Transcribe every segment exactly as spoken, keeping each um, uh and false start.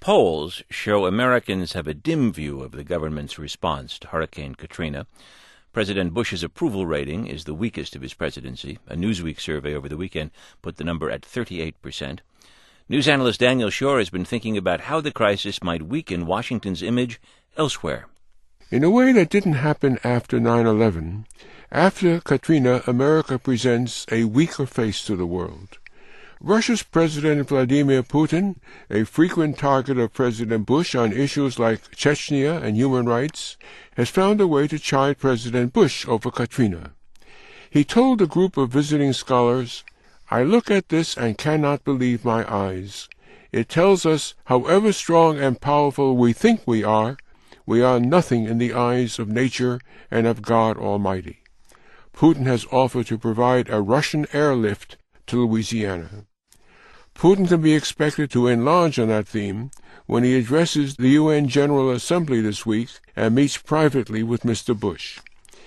Polls show Americans have a dim view of the government's response to Hurricane Katrina. President Bush's approval rating is the weakest of his presidency. A Newsweek survey over the weekend put the number at thirty-eight percent. News analyst Daniel Schorr has been thinking about how the crisis might weaken Washington's image elsewhere. In a way that didn't happen after nine eleven, after Katrina, America presents a weaker face to the world. Russia's President Vladimir Putin, a frequent target of President Bush on issues like Chechnya and human rights, has found a way to chide President Bush over Katrina. He told a group of visiting scholars, "I look at this and cannot believe my eyes. It tells us, however strong and powerful we think we are, we are nothing in the eyes of nature and of God Almighty." Putin has offered to provide a Russian airlift to Louisiana. Putin can be expected to enlarge on that theme when he addresses the U N General Assembly this week and meets privately with Mister Bush.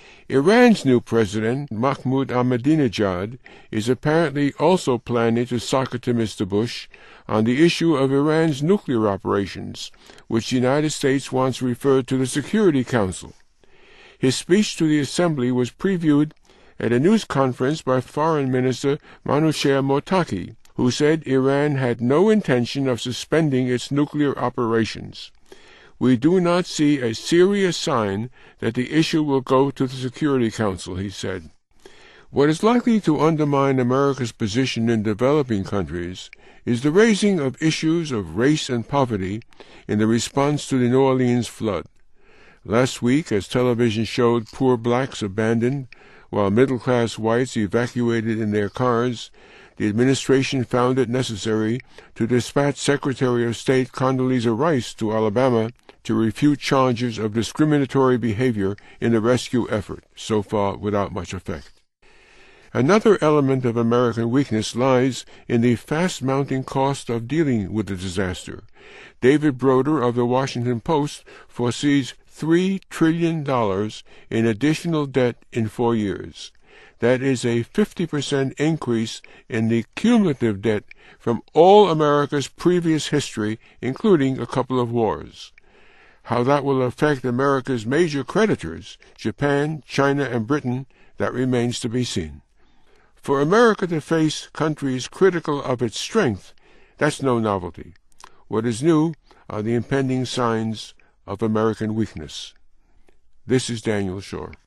Iran's new president, Mahmoud Ahmadinejad, is apparently also planning to sock it to Mister Bush on the issue of Iran's nuclear operations, which the United States wants referred to the Security Council. His speech to the Assembly was previewed at a news conference by Foreign Minister Manouchehr Mottaki, who said Iran had no intention of suspending its nuclear operations. "We do not see a serious sign that the issue will go to the Security Council," he said. What is likely to undermine America's position in developing countries is the raising of issues of race and poverty in the response to the New Orleans flood. Last week, as television showed poor blacks abandoned while middle-class whites evacuated in their cars, the administration found it necessary to dispatch Secretary of State Condoleezza Rice to Alabama to refute charges of discriminatory behavior in the rescue effort, so far without much effect. Another element of American weakness lies in the fast-mounting cost of dealing with the disaster. David Broder of the Washington Post foresees three trillion dollars in additional debt in four years. That is a fifty percent increase in the cumulative debt from all America's previous history, including a couple of wars. How that will affect America's major creditors, Japan, China, and Britain, that remains to be seen. For America to face countries critical of its strength, that's no novelty. What is new are the impending signs of American weakness. This is Daniel Schorr.